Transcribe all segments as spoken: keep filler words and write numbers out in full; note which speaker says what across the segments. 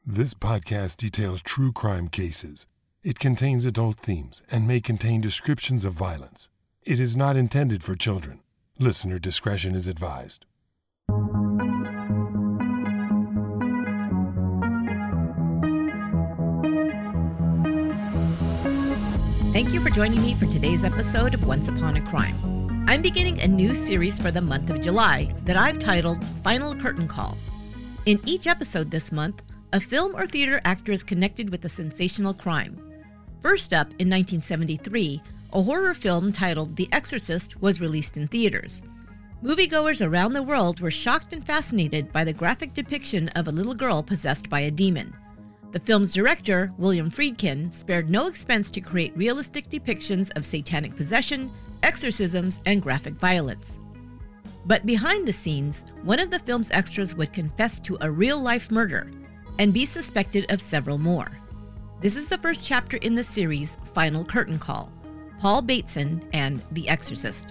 Speaker 1: This podcast details true crime cases. It contains adult themes and may contain descriptions of violence. It is not intended for children. Listener discretion is advised.
Speaker 2: Thank you for joining me for today's episode of Once Upon a Crime. I'm beginning a new series for the month of July that I've titled Final Curtain Call. In each episode this month, a film or theater actor is connected with a sensational crime. First up, in nineteen seventy-three, a horror film titled The Exorcist was released in theaters. Moviegoers around the world were shocked and fascinated by the graphic depiction of a little girl possessed by a demon. The film's director, William Friedkin, spared no expense to create realistic depictions of satanic possession, exorcisms, and graphic violence. But behind the scenes, one of the film's extras would confess to a real-life murder and be suspected of several more. This is the first chapter in the series, Final Curtain Call, Paul Bateson and The Exorcist.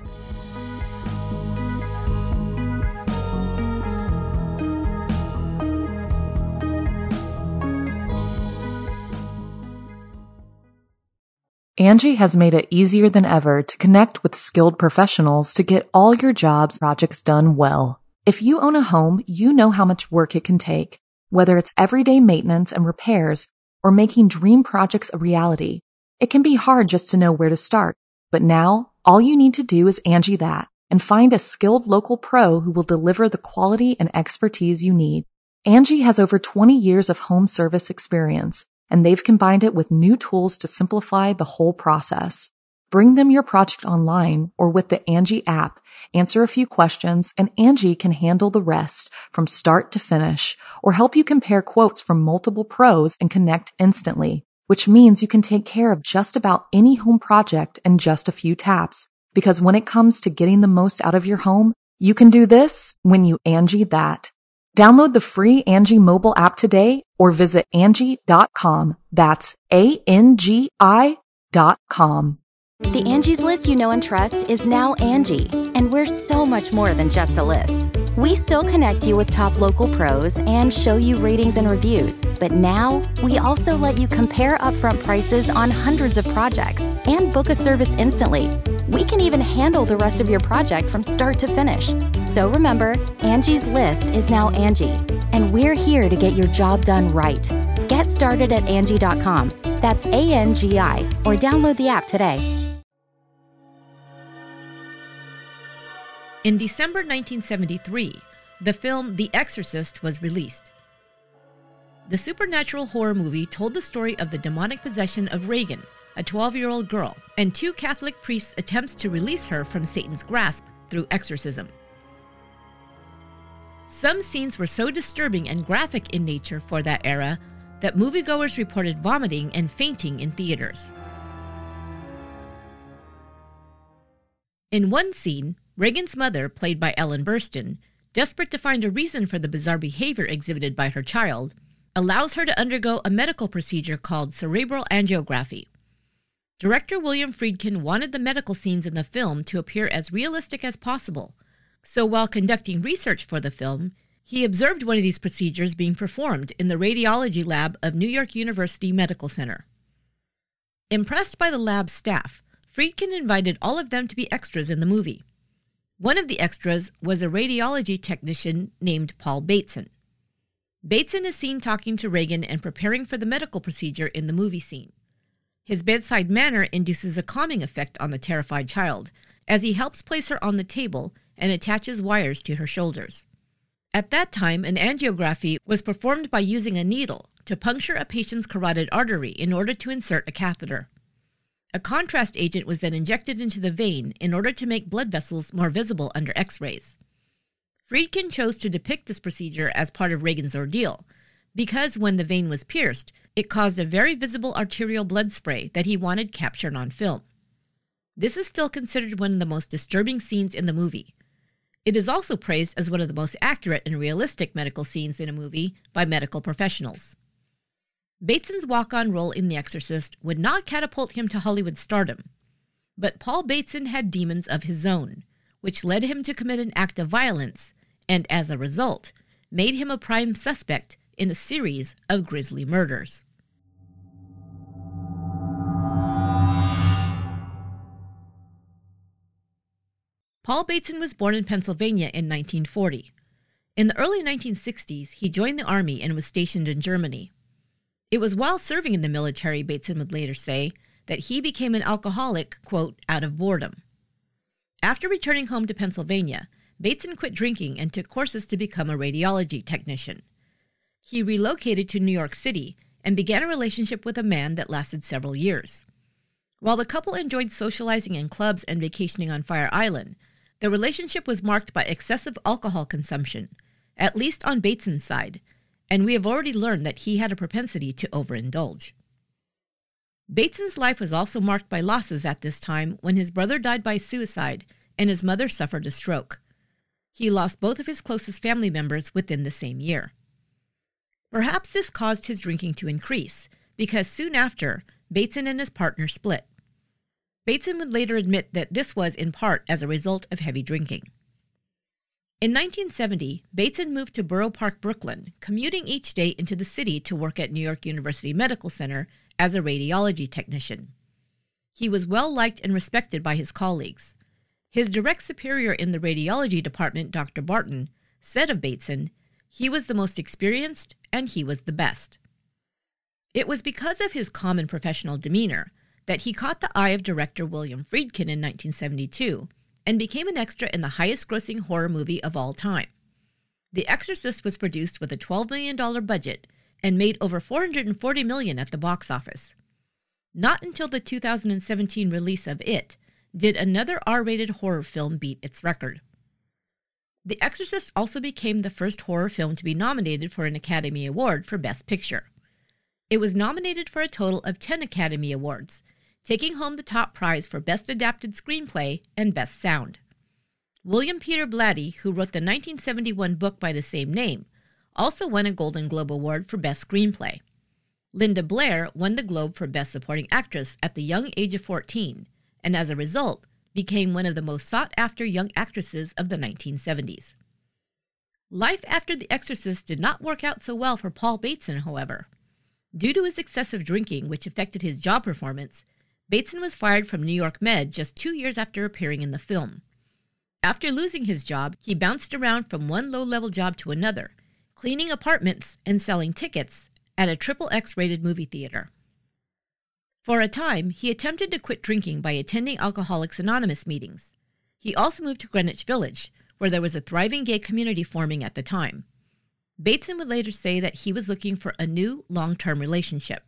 Speaker 3: Angie has made it easier than ever to connect with skilled professionals to get all your jobs projects done well. If you own a home, you know how much work it can take, whether it's everyday maintenance and repairs or making dream projects a reality. It can be hard just to know where to start, but now all you need to do is Angie that and find a skilled local pro who will deliver the quality and expertise you need. Angie has over twenty years of home service experience, and they've combined it with new tools to simplify the whole process. Bring them your project online or with the Angie app, answer a few questions, and Angie can handle the rest from start to finish, or help you compare quotes from multiple pros and connect instantly, which means you can take care of just about any home project in just a few taps. Because when it comes to getting the most out of your home, you can do this when you Angie that. Download the free Angie mobile app today or visit Angie dot com. That's A N G I dot com.
Speaker 4: The Angie's List you know and trust is now Angie, and we're so much more than just a list. We still connect you with top local pros and show you ratings and reviews, but now we also let you compare upfront prices on hundreds of projects and book a service instantly. We can even handle the rest of your project from start to finish. So remember, Angie's List is now Angie, and we're here to get your job done right. Get started at Angie dot com. That's A N G I, or download the app today.
Speaker 2: In December nineteen seventy-three, the film The Exorcist was released. The supernatural horror movie told the story of the demonic possession of Regan, a twelve-year-old girl, and two Catholic priests' attempts to release her from Satan's grasp through exorcism. Some scenes were so disturbing and graphic in nature for that era that moviegoers reported vomiting and fainting in theaters. In one scene, Regan's mother, played by Ellen Burstyn, desperate to find a reason for the bizarre behavior exhibited by her child, allows her to undergo a medical procedure called cerebral angiography. Director William Friedkin wanted the medical scenes in the film to appear as realistic as possible, so while conducting research for the film, he observed one of these procedures being performed in the radiology lab of New York University Medical Center. Impressed by the lab's staff, Friedkin invited all of them to be extras in the movie. One of the extras was a radiology technician named Paul Bateson. Bateson is seen talking to Regan and preparing for the medical procedure in the movie scene. His bedside manner induces a calming effect on the terrified child, as he helps place her on the table and attaches wires to her shoulders. At that time, an angiography was performed by using a needle to puncture a patient's carotid artery in order to insert a catheter. A contrast agent was then injected into the vein in order to make blood vessels more visible under X-rays. Friedkin chose to depict this procedure as part of Regan's ordeal, because when the vein was pierced, it caused a very visible arterial blood spray that he wanted captured on film. This is still considered one of the most disturbing scenes in the movie. It is also praised as one of the most accurate and realistic medical scenes in a movie by medical professionals. Bateson's walk-on role in The Exorcist would not catapult him to Hollywood stardom, but Paul Bateson had demons of his own, which led him to commit an act of violence, and as a result, made him a prime suspect in a series of grisly murders. Paul Bateson was born in Pennsylvania in nineteen forty. In the early nineteen sixties, he joined the Army and was stationed in Germany. It was while serving in the military, Bateson would later say, that he became an alcoholic, quote, out of boredom. After returning home to Pennsylvania, Bateson quit drinking and took courses to become a radiology technician. He relocated to New York City and began a relationship with a man that lasted several years. While the couple enjoyed socializing in clubs and vacationing on Fire Island, the relationship was marked by excessive alcohol consumption, at least on Bateson's side, and we have already learned that he had a propensity to overindulge. Bateson's life was also marked by losses at this time when his brother died by suicide and his mother suffered a stroke. He lost both of his closest family members within the same year. Perhaps this caused his drinking to increase, because soon after, Bateson and his partner split. Bateson would later admit that this was in part as a result of heavy drinking. In nineteen seventy, Bateson moved to Borough Park, Brooklyn, commuting each day into the city to work at New York University Medical Center as a radiology technician. He was well liked and respected by his colleagues. His direct superior in the radiology department, Doctor Barton, said of Bateson, "He was the most experienced and he was the best." It was because of his calm and professional demeanor that he caught the eye of director William Friedkin in nineteen seventy-two and became an extra in the highest-grossing horror movie of all time. The Exorcist was produced with a twelve million dollars budget and made over four hundred forty million dollars at the box office. Not until the two thousand seventeen release of It did another R-rated horror film beat its record. The Exorcist also became the first horror film to be nominated for an Academy Award for Best Picture. It was nominated for a total of ten Academy Awards, taking home the top prize for Best Adapted Screenplay and Best Sound. William Peter Blatty, who wrote the nineteen seventy-one book by the same name, also won a Golden Globe Award for Best Screenplay. Linda Blair won the Globe for Best Supporting Actress at the young age of fourteen, and as a result, became one of the most sought-after young actresses of the nineteen seventies. Life after The Exorcist did not work out so well for Paul Bateson, however. Due to his excessive drinking, which affected his job performance, Bateson was fired from New York Med just two years after appearing in the film. After losing his job, he bounced around from one low-level job to another, cleaning apartments and selling tickets at a triple X rated movie theater. For a time, he attempted to quit drinking by attending Alcoholics Anonymous meetings. He also moved to Greenwich Village, where there was a thriving gay community forming at the time. Bateson would later say that he was looking for a new, long-term relationship.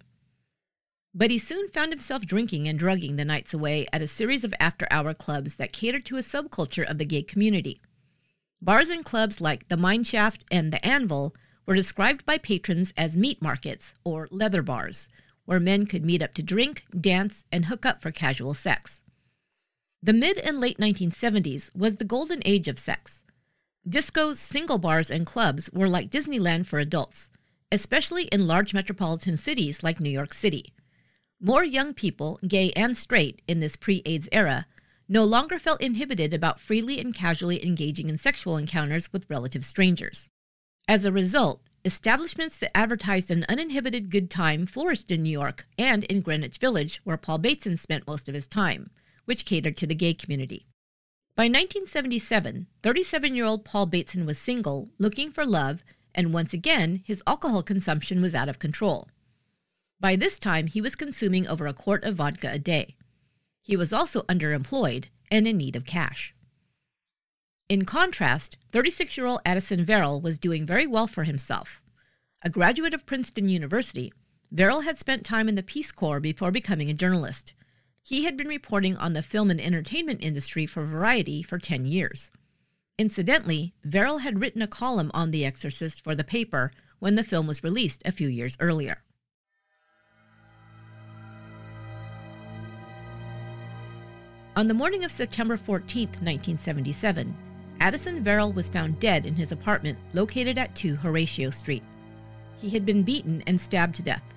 Speaker 2: But he soon found himself drinking and drugging the nights away at a series of after-hour clubs that catered to a subculture of the gay community. Bars and clubs like the Mine Shaft and the Anvil were described by patrons as meat markets or leather bars, where men could meet up to drink, dance, and hook up for casual sex. The mid and late nineteen seventies was the golden age of sex. Discos, single bars, and clubs were like Disneyland for adults, especially in large metropolitan cities like New York City. More young people, gay and straight, in this pre-AIDS era, no longer felt inhibited about freely and casually engaging in sexual encounters with relative strangers. As a result, establishments that advertised an uninhibited good time flourished in New York and in Greenwich Village, where Paul Bateson spent most of his time, which catered to the gay community. By nineteen seventy-seven, thirty-seven-year-old Paul Bateson was single, looking for love, and once again, his alcohol consumption was out of control. By this time, he was consuming over a quart of vodka a day. He was also underemployed and in need of cash. In contrast, thirty-six-year-old Addison Verrill was doing very well for himself. A graduate of Princeton University, Verrill had spent time in the Peace Corps before becoming a journalist. He had been reporting on the film and entertainment industry for Variety for ten years. Incidentally, Verrill had written a column on The Exorcist for the paper when the film was released a few years earlier. On the morning of September fourteenth, nineteen seventy-seven, Addison Verrill was found dead in his apartment located at two Horatio Street. He had been beaten and stabbed to death.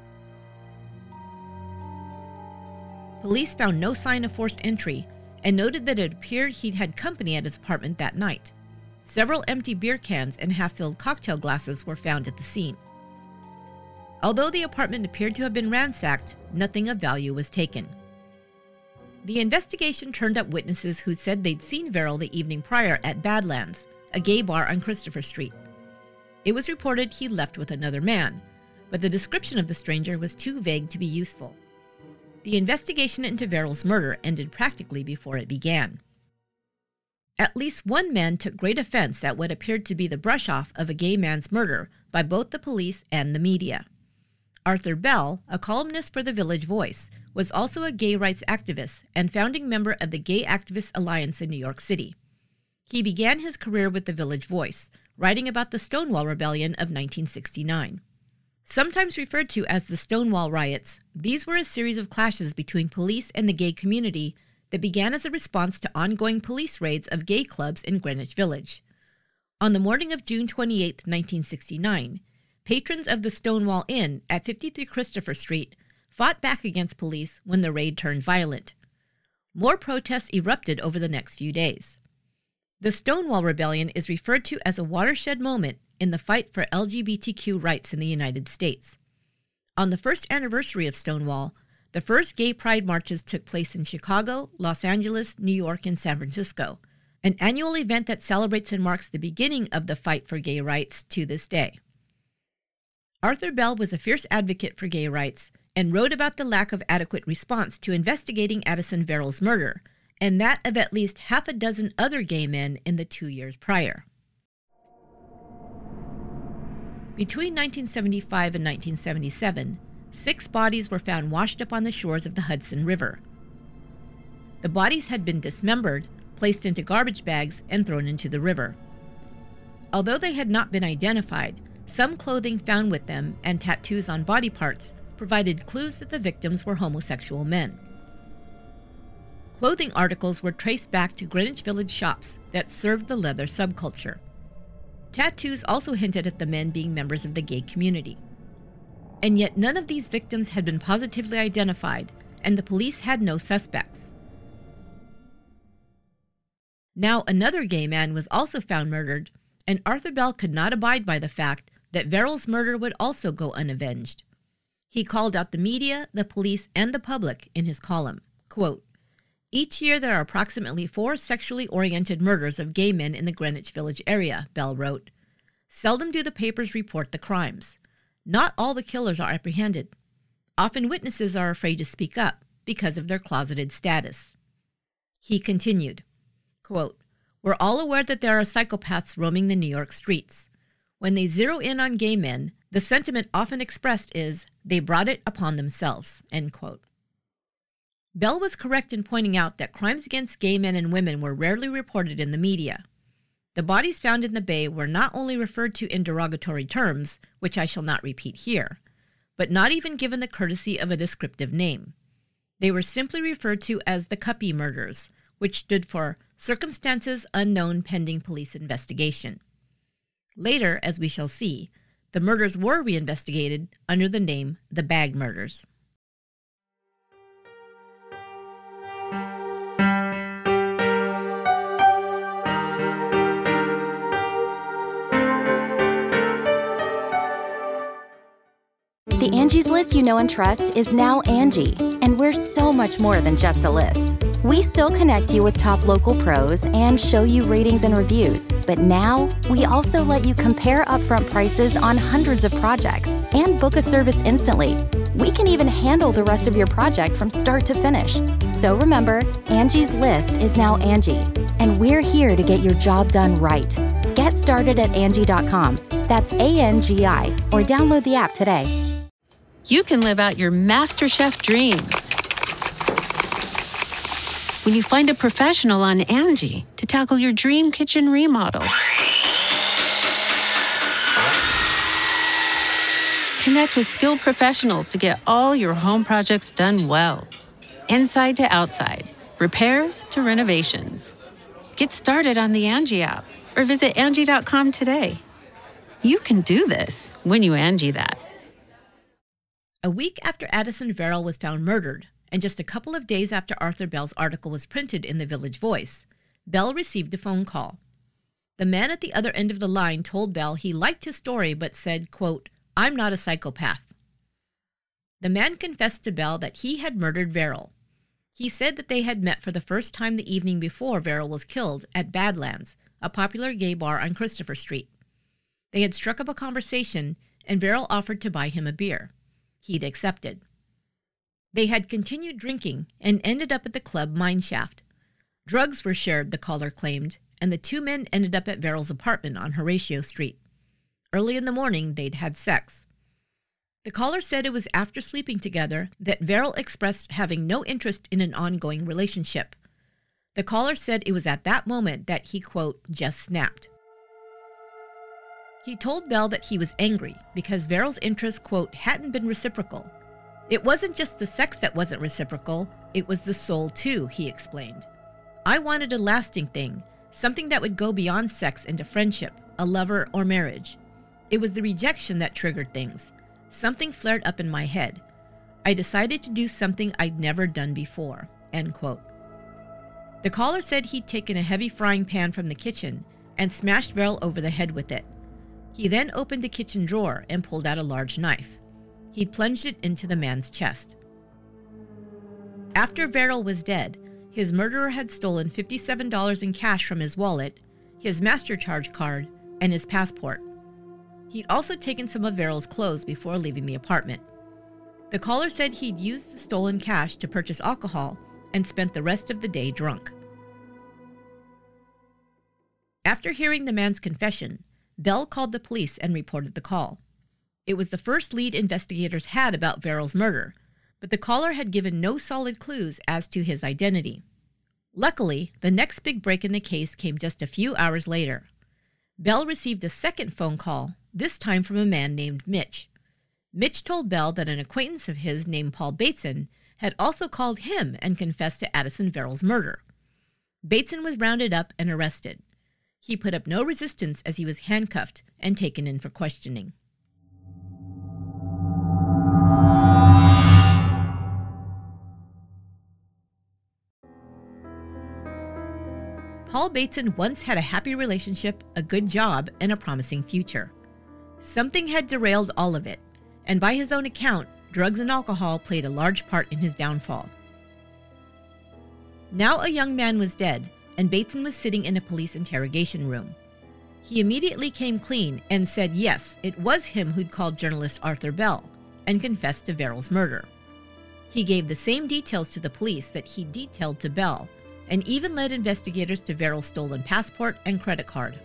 Speaker 2: Police found no sign of forced entry and noted that it appeared he'd had company at his apartment that night. Several empty beer cans and half-filled cocktail glasses were found at the scene. Although the apartment appeared to have been ransacked, nothing of value was taken. The investigation turned up witnesses who said they'd seen Verrill the evening prior at Badlands, a gay bar on Christopher Street. It was reported he left with another man, but the description of the stranger was too vague to be useful. The investigation into Verrill's murder ended practically before it began. At least one man took great offense at what appeared to be the brush-off of a gay man's murder by both the police and the media. Arthur Bell, a columnist for the Village Voice, was also a gay rights activist and founding member of the Gay Activist Alliance in New York City. He began his career with the Village Voice, writing about the Stonewall Rebellion of nineteen sixty-nine. Sometimes referred to as the Stonewall Riots, these were a series of clashes between police and the gay community that began as a response to ongoing police raids of gay clubs in Greenwich Village. On the morning of June twenty-eighth, nineteen sixty-nine, patrons of the Stonewall Inn at fifty-three Christopher Street fought back against police when the raid turned violent. More protests erupted over the next few days. The Stonewall Rebellion is referred to as a watershed moment in the fight for L G B T Q rights in the United States. On the first anniversary of Stonewall, the first gay pride marches took place in Chicago, Los Angeles, New York, and San Francisco, an annual event that celebrates and marks the beginning of the fight for gay rights to this day. Arthur Bell was a fierce advocate for gay rights and wrote about the lack of adequate response to investigating Addison Verrill's murder, and that of at least half a dozen other gay men in the two years prior. Between nineteen seventy-five and nineteen seventy-seven, six bodies were found washed up on the shores of the Hudson River. The bodies had been dismembered, placed into garbage bags, and thrown into the river. Although they had not been identified, some clothing found with them and tattoos on body parts provided clues that the victims were homosexual men. Clothing articles were traced back to Greenwich Village shops that served the leather subculture. Tattoos also hinted at the men being members of the gay community. And yet none of these victims had been positively identified, and the police had no suspects. Now another gay man was also found murdered, and Arthur Bell could not abide by the fact that Verrill's murder would also go unavenged. He called out the media, the police, and the public in his column, quote, "Each year there are approximately four sexually oriented murders of gay men in the Greenwich Village area," Bell wrote. "Seldom do the papers report the crimes. Not all the killers are apprehended. Often witnesses are afraid to speak up because of their closeted status." He continued, quote, "We're all aware that there are psychopaths roaming the New York streets. When they zero in on gay men, the sentiment often expressed is, they brought it upon themselves," end quote. Bell was correct in pointing out that crimes against gay men and women were rarely reported in the media. The bodies found in the bay were not only referred to in derogatory terms, which I shall not repeat here, but not even given the courtesy of a descriptive name. They were simply referred to as the Cuppy murders, which stood for Circumstances Unknown Pending Police Investigation. Later, as we shall see, the murders were reinvestigated under the name the Bag Murders.
Speaker 4: The Angie's List you know and trust is now Angie, and we're so much more than just a list. We still connect you with top local pros and show you ratings and reviews, but now we also let you compare upfront prices on hundreds of projects and book a service instantly. We can even handle the rest of your project from start to finish. So remember, Angie's List is now Angie, and we're here to get your job done right. Get started at Angie dot com. That's A N G I, or download the app today.
Speaker 5: You can live out your MasterChef dreams when you find a professional on Angie to tackle your dream kitchen remodel. Connect with skilled professionals to get all your home projects done well. Inside to outside, repairs to renovations. Get started on the Angie app or visit Angie dot com today. You can do this when you Angie that.
Speaker 2: A week after Addison Verrill was found murdered, and just a couple of days after Arthur Bell's article was printed in the Village Voice, Bell received a phone call. The man at the other end of the line told Bell he liked his story but said, quote, "I'm not a psychopath." The man confessed to Bell that he had murdered Verrill. He said that they had met for the first time the evening before Verrill was killed at Badlands, a popular gay bar on Christopher Street. They had struck up a conversation, and Verrill offered to buy him a beer. He'd accepted. They had continued drinking and ended up at the club Mineshaft. Drugs were shared, the caller claimed, and the two men ended up at Verrill's apartment on Horatio Street. Early in the morning, they'd had sex. The caller said it was after sleeping together that Verrill expressed having no interest in an ongoing relationship. The caller said it was at that moment that he, quote, just snapped. He told Bell that he was angry because Verrill's interest, quote, hadn't been reciprocal. It wasn't just the sex that wasn't reciprocal, it was the soul too, he explained. I wanted a lasting thing, something that would go beyond sex into friendship, a lover, or marriage. It was the rejection that triggered things. Something flared up in my head. I decided to do something I'd never done before, end quote. The caller said he'd taken a heavy frying pan from the kitchen and smashed Verrill over the head with it. He then opened the kitchen drawer and pulled out a large knife. He'd plunged it into the man's chest. After Verrill was dead, his murderer had stolen fifty-seven dollars in cash from his wallet, his MasterCharge card, and his passport. He'd also taken some of Verrill's clothes before leaving the apartment. The caller said he'd used the stolen cash to purchase alcohol and spent the rest of the day drunk. After hearing the man's confession, Bell called the police and reported the call. It was the first lead investigators had about Verrill's murder, but the caller had given no solid clues as to his identity. Luckily, the next big break in the case came just a few hours later. Bell received a second phone call, this time from a man named Mitch. Mitch told Bell that an acquaintance of his named Paul Bateson had also called him and confessed to Addison Verrill's murder. Bateson was rounded up and arrested. He put up no resistance as he was handcuffed and taken in for questioning. Paul Bateson once had a happy relationship, a good job, and a promising future. Something had derailed all of it, and by his own account, drugs and alcohol played a large part in his downfall. Now a young man was dead, and Bateson was sitting in a police interrogation room. He immediately came clean and said yes, it was him who'd called journalist Arthur Bell, and confessed to Verrill's murder. He gave the same details to the police that he detailed to Bell, and even led investigators to Verrill's stolen passport and credit card.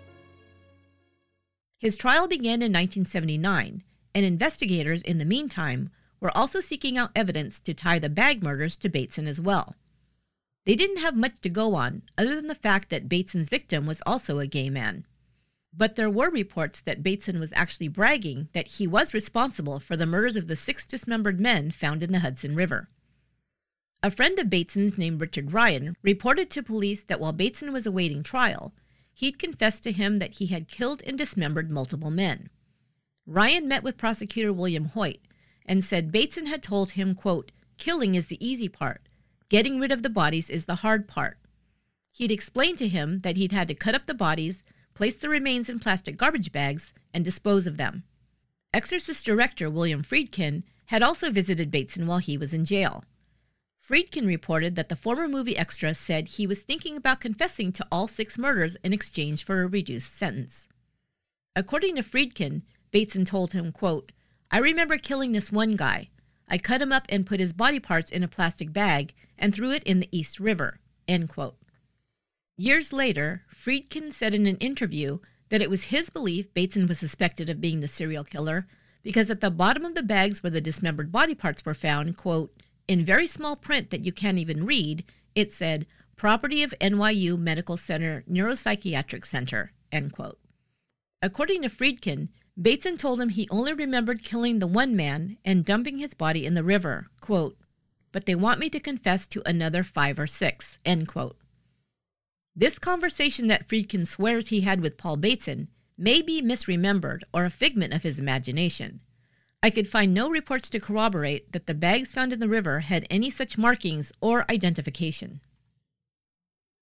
Speaker 2: His trial began in nineteen seventy-nine, and investigators in the meantime were also seeking out evidence to tie the bag murders to Bateson as well. They didn't have much to go on other than the fact that Bateson's victim was also a gay man. But there were reports that Bateson was actually bragging that he was responsible for the murders of the six dismembered men found in the Hudson River. A friend of Bateson's named Richard Ryan reported to police that while Bateson was awaiting trial, he'd confessed to him that he had killed and dismembered multiple men. Ryan met with prosecutor William Hoyt and said Bateson had told him, quote, "Killing is the easy part. Getting rid of the bodies is the hard part." He'd explained to him that he'd had to cut up the bodies, place the remains in plastic garbage bags, and dispose of them. Exorcist director William Friedkin had also visited Bateson while he was in jail. Friedkin reported that the former movie extra said he was thinking about confessing to all six murders in exchange for a reduced sentence. According to Friedkin, Bateson told him, quote, "I remember killing this one guy. I cut him up and put his body parts in a plastic bag and threw it in the East River," end quote. Years later, Friedkin said in an interview that it was his belief Bateson was suspected of being the serial killer because at the bottom of the bags where the dismembered body parts were found, quote, "in very small print that you can't even read, it said, 'Property of N Y U Medical Center Neuropsychiatric Center,' end quote. According to Friedkin, Bateson told him he only remembered killing the one man and dumping his body in the river, quote, "but they want me to confess to another five or six," end quote. This conversation that Friedkin swears he had with Paul Bateson may be misremembered or a figment of his imagination. I could find no reports to corroborate that the bags found in the river had any such markings or identification.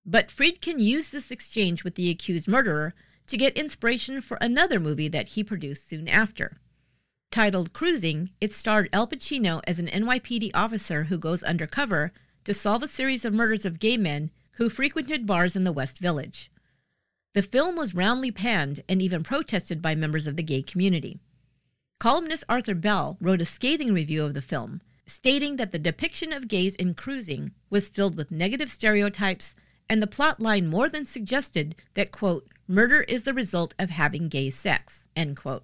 Speaker 2: But Friedkin used this exchange with the accused murderer to get inspiration for another movie that he produced soon after. Titled Cruising, it starred Al Pacino as an N Y P D officer who goes undercover to solve a series of murders of gay men who frequented bars in the West Village. The film was roundly panned and even protested by members of the gay community. Columnist Arthur Bell wrote a scathing review of the film, stating that the depiction of gays in Cruising was filled with negative stereotypes, and the plot line more than suggested that, quote, murder is the result of having gay sex, end quote.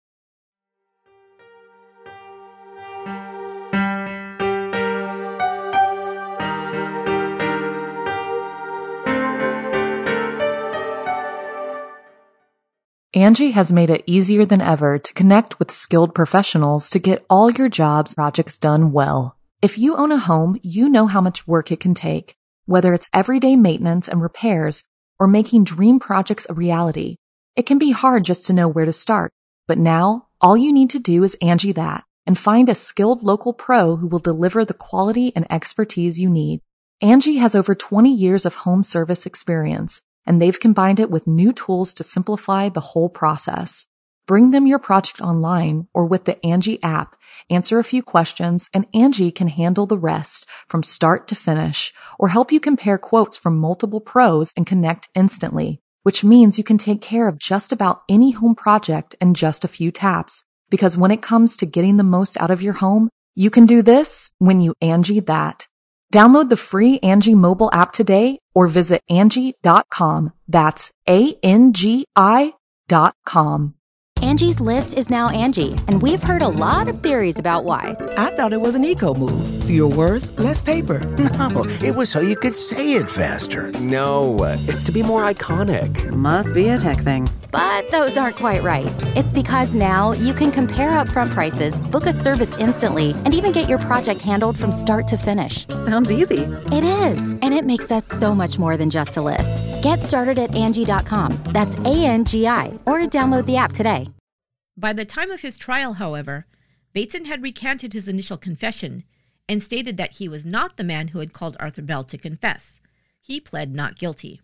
Speaker 3: Angie has made it easier than ever to connect with skilled professionals to get all your jobs projects done well. If you own a home, you know how much work it can take, whether it's everyday maintenance and repairs or making dream projects a reality. It can be hard just to know where to start, but now all you need to do is Angie that and find a skilled local pro who will deliver the quality and expertise you need. Angie has over twenty years of home service experience, and they've combined it with new tools to simplify the whole process. Bring them your project online or with the Angie app, answer a few questions, and Angie can handle the rest from start to finish, or help you compare quotes from multiple pros and connect instantly, which means you can take care of just about any home project in just a few taps. Because when it comes to getting the most out of your home, you can do this when you Angie that. Download the free Angie mobile app today or visit Angie dot com. That's A N G I dot com.
Speaker 4: Angie's List is now Angie, and we've heard a lot of theories about why.
Speaker 6: I thought it was an eco move. Fewer words, less paper.
Speaker 7: No, it was so you could say it faster.
Speaker 8: No, it's to be more iconic.
Speaker 6: Must be a tech thing.
Speaker 4: But those aren't quite right. It's because now you can compare upfront prices, book a service instantly, and even get your project handled from start to finish.
Speaker 6: Sounds easy.
Speaker 4: It is, and it makes us so much more than just a list. Get started at Angie dot com. That's A N G I, or download the app today.
Speaker 2: By the time of his trial, however, Bateson had recanted his initial confession and stated that he was not the man who had called Arthur Bell to confess. He pled not guilty.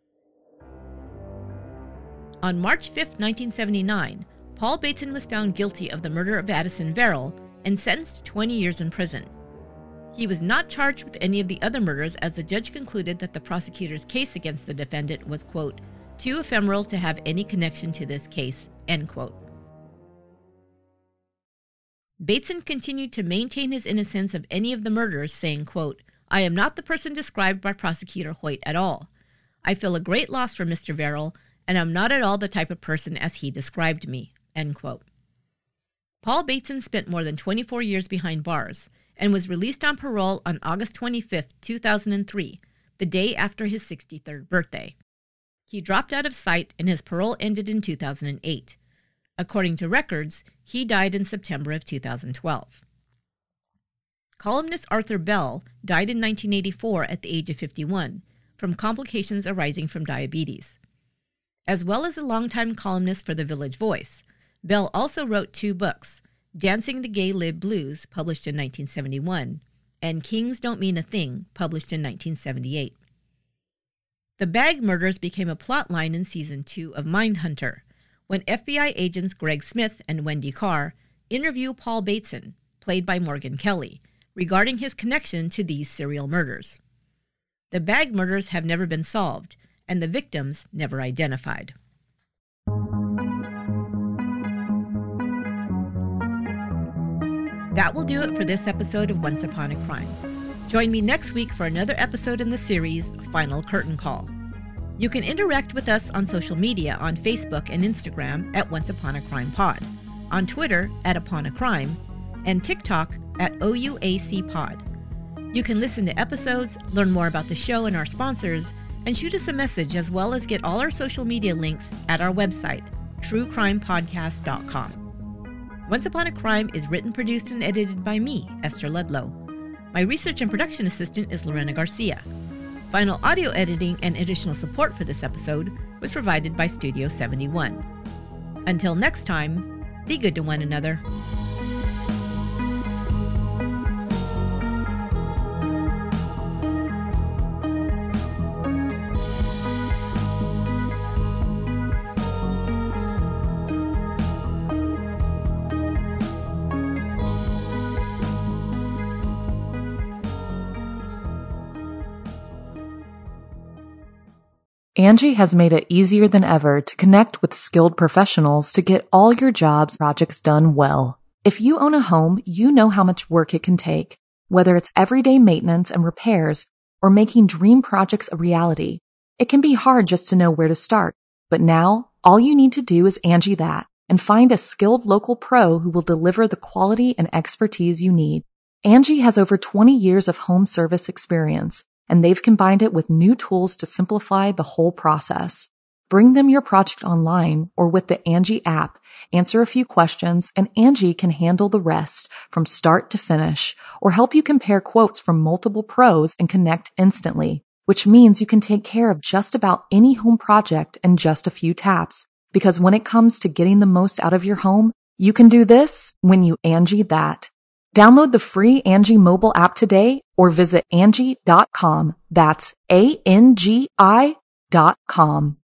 Speaker 2: On March fifth, nineteen seventy-nine, Paul Bateson was found guilty of the murder of Addison Verrill and sentenced to twenty years in prison. He was not charged with any of the other murders, as the judge concluded that the prosecutor's case against the defendant was, quote, too ephemeral to have any connection to this case, end quote. Bateson continued to maintain his innocence of any of the murders, saying, quote, I am not the person described by Prosecutor Hoyt at all. I feel a great loss for Mister Verrill, and I'm not at all the type of person as he described me, end quote. Paul Bateson spent more than twenty-four years behind bars and was released on parole on August twenty-fifth, two thousand three, the day after his sixty-third birthday. He dropped out of sight and his parole ended in two thousand eight. According to records, he died in September of two thousand twelve. Columnist Arthur Bell died in nineteen eighty-four at the age of fifty-one from complications arising from diabetes. As well as a longtime columnist for the Village Voice, Bell also wrote two books, Dancing the Gay Lib Blues, published in nineteen seventy-one, and Kings Don't Mean a Thing, published in nineteen seventy-eight. The Bag murders became a plot line in season two of Mindhunter, when F B I agents Greg Smith and Wendy Carr interview Paul Bateson, played by Morgan Kelly, regarding his connection to these serial murders. The Bag murders have never been solved, and the victims never identified. That will do it for this episode of Once Upon a Crime. Join me next week for another episode in the series, Final Curtain Call. You can interact with us on social media on Facebook and Instagram at Once Upon a Crime Pod, on Twitter at Upon a Crime, and TikTok at O U A C Pod. You can listen to episodes, learn more about the show and our sponsors, and shoot us a message, as well as get all our social media links at our website, true crime podcast dot com. Once Upon a Crime is written, produced, and edited by me, Esther Ludlow. My research and production assistant is Lorena Garcia. Final audio editing and additional support for this episode was provided by Studio seventy-one. Until next time, be good to one another.
Speaker 3: Angie has made it easier than ever to connect with skilled professionals to get all your jobs projects done well. If you own a home, you know how much work it can take, whether it's everyday maintenance and repairs or making dream projects a reality. It can be hard just to know where to start, but now all you need to do is Angie that and find a skilled local pro who will deliver the quality and expertise you need. Angie has over twenty years of home service experience, and they've combined it with new tools to simplify the whole process. Bring them your project online or with the Angie app, answer a few questions, and Angie can handle the rest from start to finish or help you compare quotes from multiple pros and connect instantly, which means you can take care of just about any home project in just a few taps. Because when it comes to getting the most out of your home, you can do this when you Angie that. Download the free Angie mobile app today or visit Angie dot com. That's A N G I dot com.